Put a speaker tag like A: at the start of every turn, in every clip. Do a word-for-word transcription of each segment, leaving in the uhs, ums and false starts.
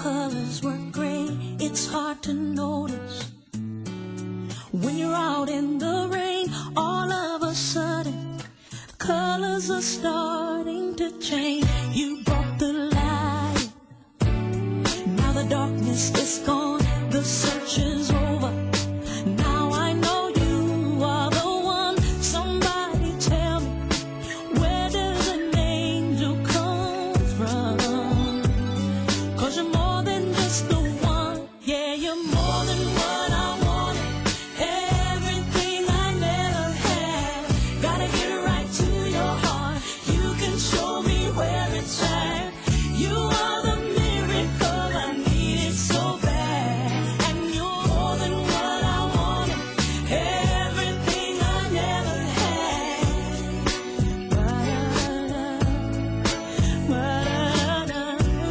A: colors were gray. It's hard to notice when you're out in the rain. All of a sudden, the colors are starting to change. You brought the light, now the darkness is gone. The search is over. Now I know you are the one. Somebody tell me, where does an angel come from? 'Cause you're more than just the one. Yeah, you're more than what I wanted, everything I never had. Gotta get right to your heart. You can show me where it's at. You are the miracle I needed so bad. And you're more than what I wanted, everything I never had. Ba-da-da, ba-da-da,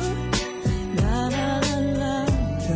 A: la-la-la-la-da.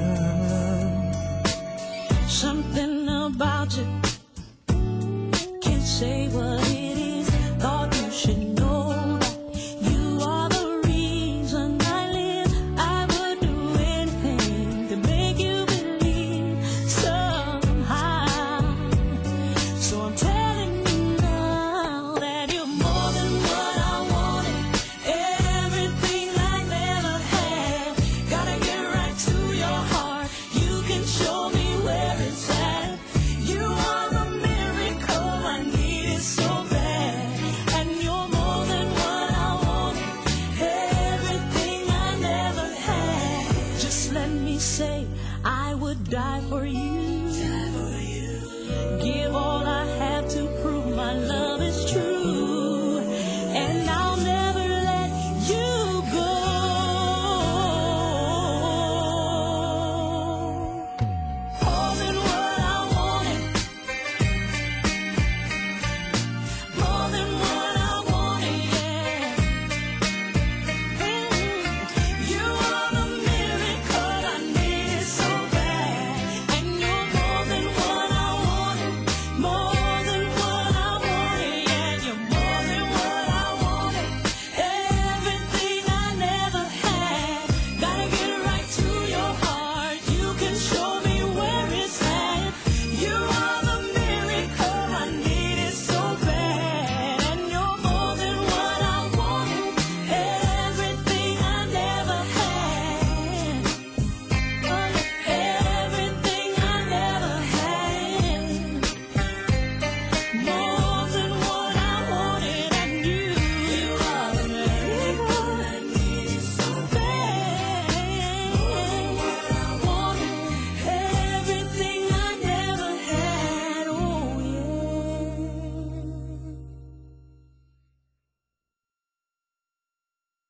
A: Something about you, can't say what it is. Thought you should know that you are the reason I live. I would do anything to make you believe somehow. So I'm telling you now that you're more than what I wanted, everything I never had. Gotta get right to your heart. You can show me where it's at. You are the miracle I needed so bad. And you're more than what I wanted, everything I never had. Just let me say, I would die for you.